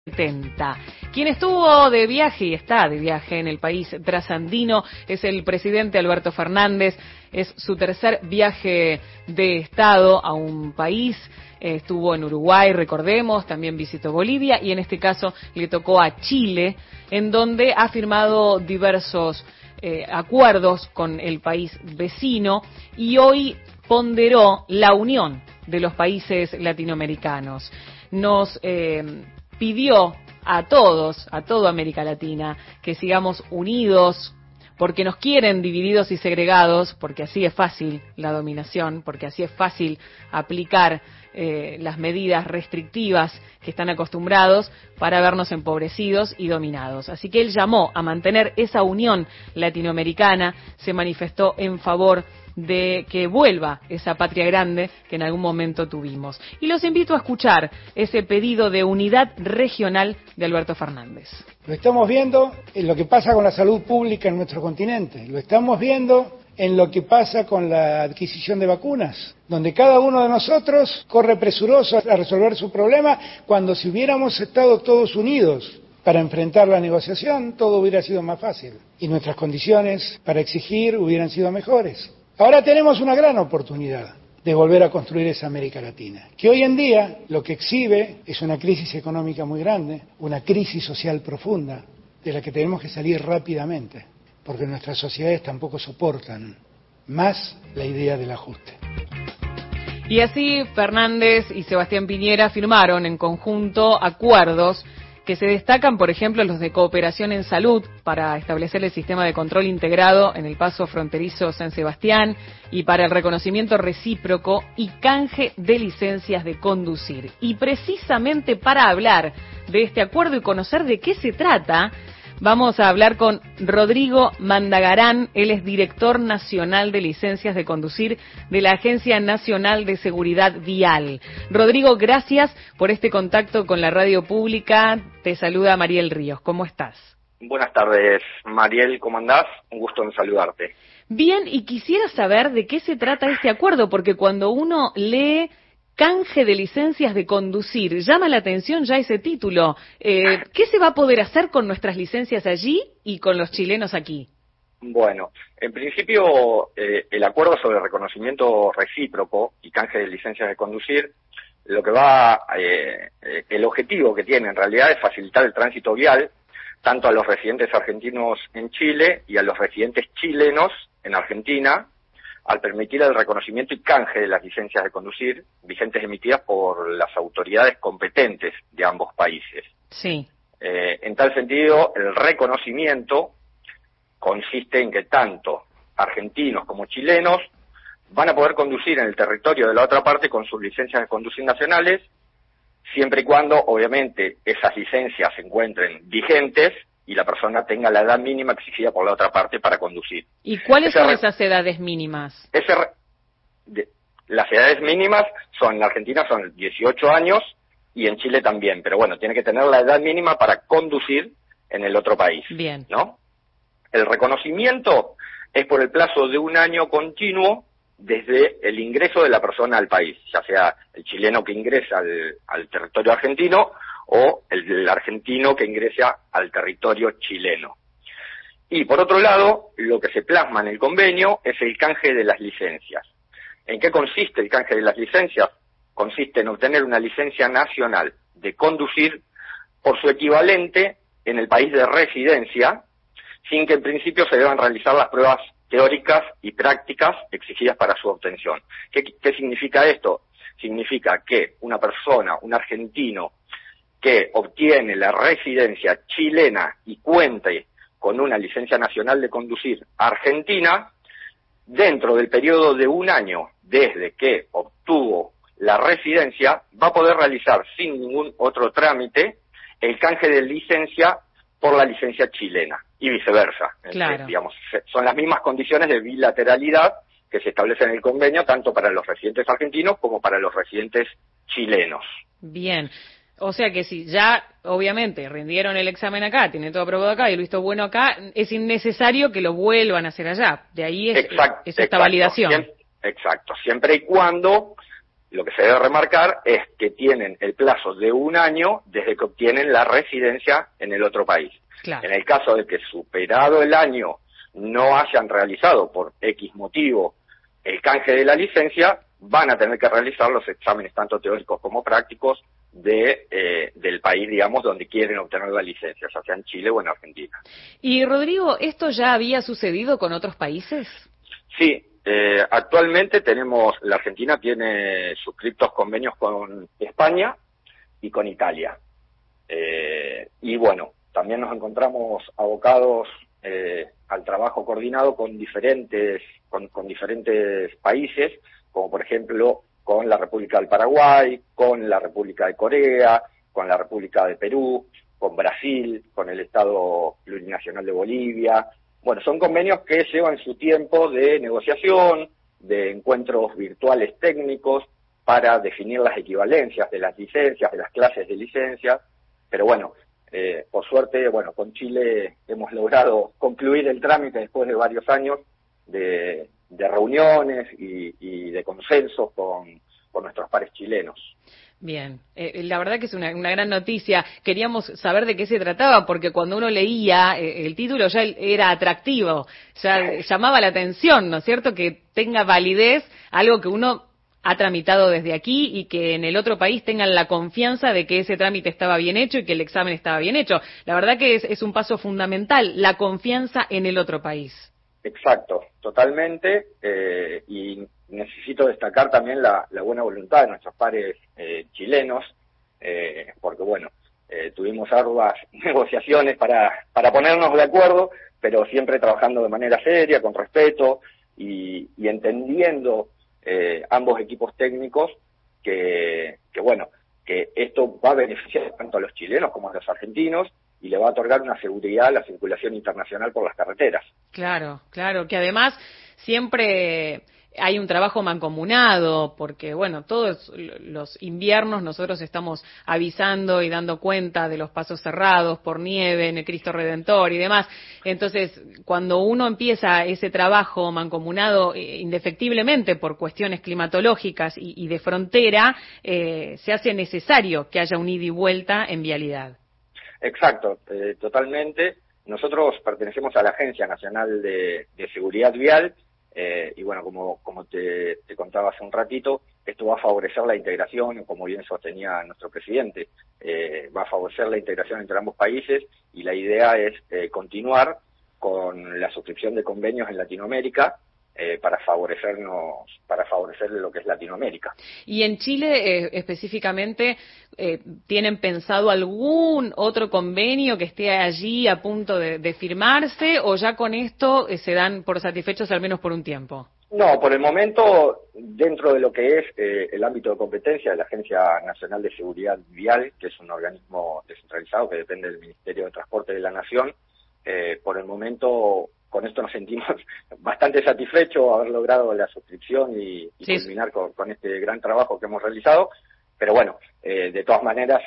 70. Quien estuvo de viaje y está de viaje en el país trasandino es el presidente Alberto Fernández. Es su tercer viaje de Estado a un país. Estuvo en Uruguay, recordemos, también visitó Bolivia y en este caso le tocó a Chile, en donde ha firmado diversos acuerdos con el país vecino y hoy ponderó la unión de los países latinoamericanos. Nos pidió a todos, a toda América Latina, que sigamos unidos, porque nos quieren divididos y segregados, porque así es fácil la dominación, porque así es fácil aplicar las medidas restrictivas que están acostumbrados para vernos empobrecidos y dominados. Así que él llamó a mantener esa unión latinoamericana, se manifestó en favor de que vuelva esa patria grande que en algún momento tuvimos. Y los invito a escuchar ese pedido de unidad regional de Alberto Fernández. Lo estamos viendo en lo que pasa con la salud pública en nuestro continente, lo estamos viendo en lo que pasa con la adquisición de vacunas, donde cada uno de nosotros corre presuroso a resolver su problema, cuando si hubiéramos estado todos unidos para enfrentar la negociación, todo hubiera sido más fácil y nuestras condiciones para exigir hubieran sido mejores. Ahora tenemos una gran oportunidad de volver a construir esa América Latina, que hoy en día lo que exhibe es una crisis económica muy grande, una crisis social profunda, de la que tenemos que salir rápidamente, porque nuestras sociedades tampoco soportan más la idea del ajuste. Y así Fernández y Sebastián Piñera firmaron en conjunto acuerdos que se destacan, por ejemplo, los de cooperación en salud para establecer el sistema de control integrado en el paso fronterizo San Sebastián y para el reconocimiento recíproco y canje de licencias de conducir. Y precisamente para hablar de este acuerdo y conocer de qué se trata, vamos a hablar con Rodrigo Mandagarán. Él es director nacional de licencias de conducir de la Agencia Nacional de Seguridad Vial. Rodrigo, gracias por este contacto con la radio pública. Te saluda Mariel Ríos. ¿Cómo estás? Buenas tardes, Mariel. ¿Cómo andás? Un gusto en saludarte. Bien, y quisiera saber de qué se trata este acuerdo, porque cuando uno lee canje de licencias de conducir, llama la atención ya ese título. ¿Qué se va a poder hacer con nuestras licencias allí y con los chilenos aquí? Bueno, en principio el acuerdo sobre reconocimiento recíproco y canje de licencias de conducir, lo que el objetivo que tiene en realidad es facilitar el tránsito vial tanto a los residentes argentinos en Chile y a los residentes chilenos en Argentina, al permitir el reconocimiento y canje de las licencias de conducir vigentes emitidas por las autoridades competentes de ambos países. Sí. En tal sentido, el reconocimiento consiste en que tanto argentinos como chilenos van a poder conducir en el territorio de la otra parte con sus licencias de conducir nacionales, siempre y cuando, obviamente, esas licencias se encuentren vigentes y la persona tenga la edad mínima exigida por la otra parte para conducir. ¿Y cuáles son esas edades mínimas? Las edades mínimas en la Argentina son 18 años y en Chile también, pero bueno, tiene que tener la edad mínima para conducir en el otro país. Bien. ¿No? El reconocimiento es por el plazo de un año continuo desde el ingreso de la persona al país, ya sea el chileno que ingresa al territorio argentino o el argentino que ingresa al territorio chileno. Y por otro lado, lo que se plasma en el convenio es el canje de las licencias. ¿En qué consiste el canje de las licencias? Consiste en obtener una licencia nacional de conducir por su equivalente en el país de residencia, sin que en principio se deban realizar las pruebas teóricas y prácticas exigidas para su obtención. ¿Qué significa esto? Significa que una persona, un argentino, que obtiene la residencia chilena y cuente con una licencia nacional de conducir argentina, dentro del periodo de un año desde que obtuvo la residencia, va a poder realizar sin ningún otro trámite el canje de licencia por la licencia chilena y viceversa. Claro. Digamos, son las mismas condiciones de bilateralidad que se establecen en el convenio tanto para los residentes argentinos como para los residentes chilenos. Bien. O sea que si ya, obviamente, rindieron el examen acá, tienen todo aprobado acá y el visto bueno acá, es innecesario que lo vuelvan a hacer allá. De ahí es esta validación. Exacto. Siempre y cuando lo que se debe remarcar es que tienen el plazo de 1 año desde que obtienen la residencia en el otro país. Claro. En el caso de que superado el año no hayan realizado por X motivo el canje de la licencia, van a tener que realizar los exámenes tanto teóricos como prácticos del país, digamos, donde quieren obtener la licencia, ya sea en Chile o en Argentina. Y Rodrigo, ¿esto ya había sucedido con otros países? Sí, actualmente la Argentina tiene suscriptos convenios con España y con Italia. Y bueno, también nos encontramos abocados al trabajo coordinado con diferentes países, como por ejemplo con la República del Paraguay, con la República de Corea, con la República de Perú, con Brasil, con el Estado Plurinacional de Bolivia. Bueno, son convenios que llevan su tiempo de negociación, de encuentros virtuales técnicos para definir las equivalencias de las licencias, de las clases de licencias, pero bueno, por suerte, bueno, con Chile hemos logrado concluir el trámite después de varios años de reuniones y de consensos con nuestros pares chilenos. Bien, la verdad que es una gran noticia. Queríamos saber de qué se trataba, porque cuando uno leía el título ya era atractivo, ya llamaba la atención, ¿no es cierto?, que tenga validez algo que uno ha tramitado desde aquí y que en el otro país tengan la confianza de que ese trámite estaba bien hecho y que el examen estaba bien hecho. La verdad que es un paso fundamental, la confianza en el otro país. Exacto, totalmente, y necesito destacar también la buena voluntad de nuestros pares chilenos, porque bueno, tuvimos arduas negociaciones para ponernos de acuerdo, pero siempre trabajando de manera seria, con respeto y entendiendo ambos equipos técnicos que bueno, que esto va a beneficiar tanto a los chilenos como a los argentinos y le va a otorgar una seguridad a la circulación internacional por las carreteras. Claro, claro, que además siempre hay un trabajo mancomunado, porque bueno, todos los inviernos nosotros estamos avisando y dando cuenta de los pasos cerrados por nieve en el Cristo Redentor y demás. Entonces, cuando uno empieza ese trabajo mancomunado indefectiblemente por cuestiones climatológicas y de frontera, se hace necesario que haya un ida y vuelta en vialidad. Exacto, totalmente. Nosotros pertenecemos a la Agencia Nacional de Seguridad Vial y bueno, como te contaba hace un ratito, esto va a favorecer la integración, como bien sostenía nuestro presidente, va a favorecer la integración entre ambos países y la idea es continuar con la suscripción de convenios en Latinoamérica para favorecer lo que es Latinoamérica. Y en Chile específicamente, ¿tienen pensado algún otro convenio que esté allí a punto de firmarse o ya con esto se dan por satisfechos al menos por un tiempo? No, por el momento, dentro de lo que es el ámbito de competencia de la Agencia Nacional de Seguridad Vial, que es un organismo descentralizado que depende del Ministerio de Transporte de la Nación, por el momento con esto nos sentimos bastante satisfechos haber logrado la suscripción y sí, culminar con este gran trabajo que hemos realizado, pero bueno, de todas maneras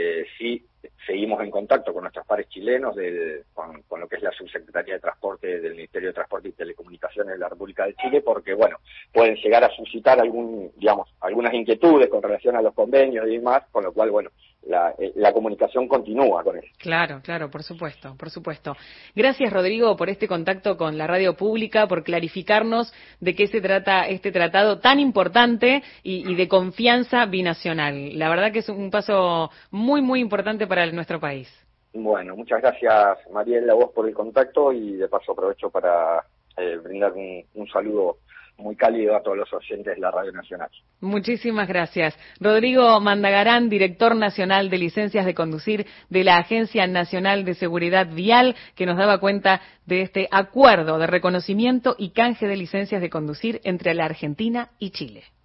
sí seguimos en contacto con nuestros pares chilenos, con lo que es la Subsecretaría de Transporte del Ministerio de Transporte y Telecomunicaciones de la República de Chile, porque bueno, pueden llegar a suscitar algunas inquietudes con relación a los convenios y demás, con lo cual bueno, la comunicación continúa con eso. Claro, claro, por supuesto, por supuesto. Gracias, Rodrigo, por este contacto con la radio pública, por clarificarnos de qué se trata este tratado tan importante y de confianza binacional. La verdad que es un paso muy, muy importante para nuestro país. Bueno, muchas gracias, Mariel, a vos por el contacto y de paso aprovecho para brindar un saludo muy cálido a todos los oyentes de la Radio Nacional. Muchísimas gracias. Rodrigo Mandagarán, director nacional de licencias de conducir de la Agencia Nacional de Seguridad Vial, que nos daba cuenta de este acuerdo de reconocimiento y canje de licencias de conducir entre la Argentina y Chile.